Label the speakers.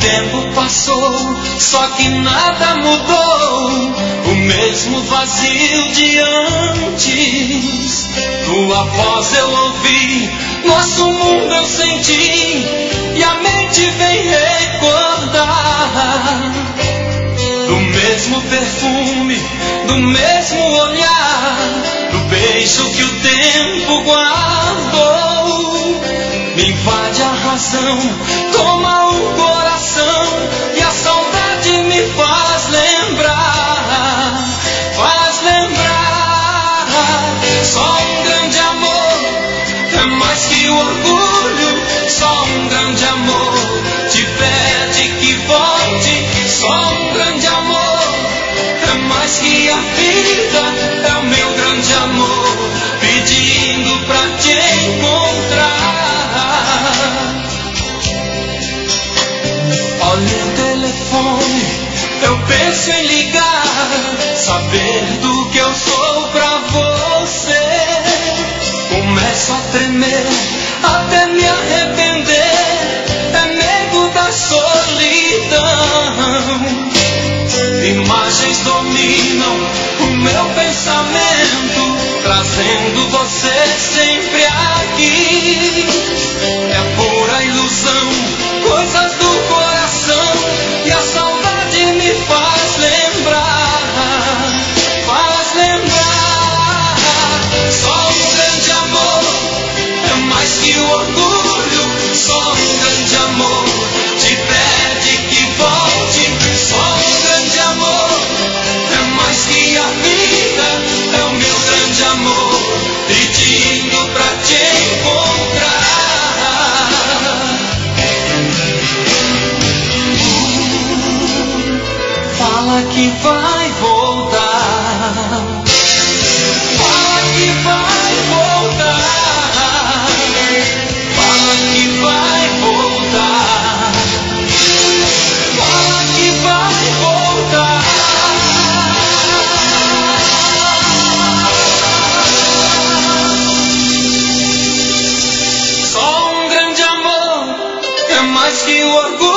Speaker 1: tempo passou, só que nada mudou. O mesmo vazio de antes. Tua voz eu ouvi, nosso mundo eu senti, e a mente vem recordar do mesmo perfume, do mesmo olhar, do beijo que o tempo guardou. Me invade a razão, toma o coração, e a saudade me faz lembrar, faz lembrar. Só um grande amor é mais que o orgulho, só um grande amor te pede que volte. Só um grande amor é mais que a vida, é o meu grande amor pedindo pra te encontrar. Olha o telefone, eu penso em ligar, saber do que eu sou pra você. Começo a tremer, até me arrepender, é medo da solidão. Imagens dominam o meu pensamento, trazendo você sempre aqui. É pura ilusão, coisas do coração, e a saudade me faz lembrar, faz lembrar. Só um grande amor é mais que o orgulho, só um grande amor te pede que volte. Só um grande amor é mais que a vida, é o meu grande amor pedindo pra te encontrar. Fala que vai voltar, fala que vai voltar, fala que vai voltar, fala que vai voltar. Só um grande amor é mais que o orgulho.